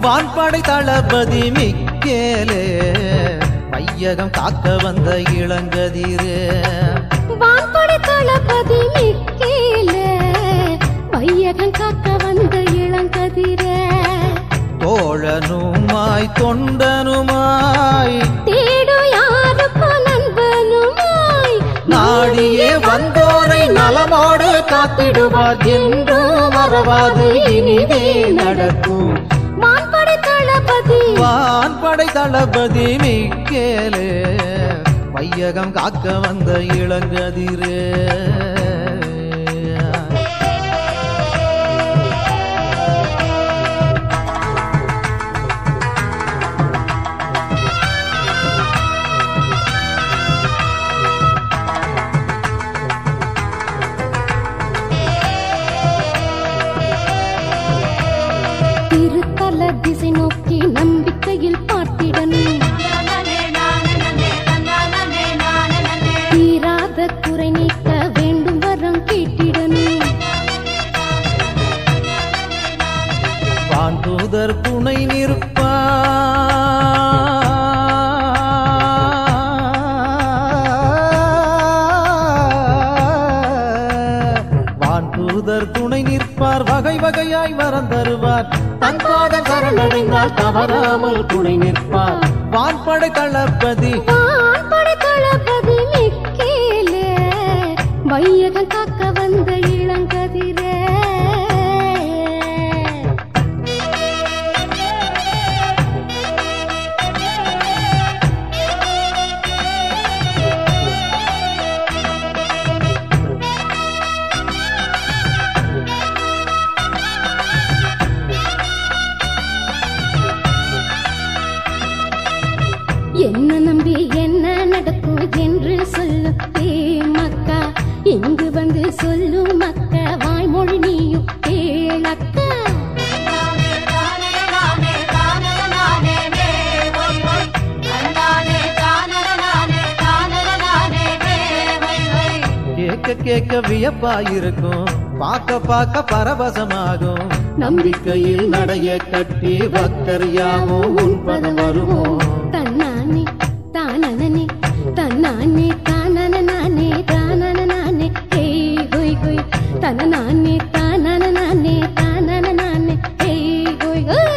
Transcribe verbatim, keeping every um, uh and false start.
வான்படை தளபதி மிக்கேலே வையகம் காக்க வந்த இளங்கதிரே வான்படை தளபதி மிக்கேலே வையகம் காக்க வந்த இளங்கதிரே தோழனுமாய் தொண்டனுமாய் தேடு யாருக்கு நண்பனுமாய் நாடியே வந்தோரை நலமோடு காத்திடுவார் என்றும் மறவாது இனிதே நடக்கும் வான்படை தளபதி வான்படை தளபதி மிக்கேலே வையகம் காக்க வந்த இளங்கதிரே திருத்தல திசை நோக்கி நம்பிக்கையில் பார்த்திடனும் தீராத குறை நீக்க வேண்டும் வரம் கேட்டிடனும் வான்தூதர் துணை நிற்பார் வான்தூதர் துணை நிற்பார் வகை வகையாய் வரம் தருவார் தன் பாதம் சரணடைந்தால் தவறாமல் துணை நிற்பார் வான்படை தளபதி வான்படை தளபதி மிக்கேலே வையகம் காக்க வந்த இளங்கதிரே என்ன நம்பி என்ன நடக்கும் என்று சொல்லும் ஏ மக்கா இங்கு வந்து சொல்லும் மக்க வாய்மொழி நீயும் கேளக்கா கேட்க கேட்க வியப்பாயிருக்கும் பார்க்க பார்க்க பரவசமாகும் நம்பிக்கையில் நடைய கட்டி பக்தர் யாவும் உன்பதம் வருவோம் தன்னானே தானனே தன்னானே தானனே தானனே ஹேய் ஹோய் ஹோய் தனநானே தானனே தானனே ஹேய் ஹோய் ஹோய்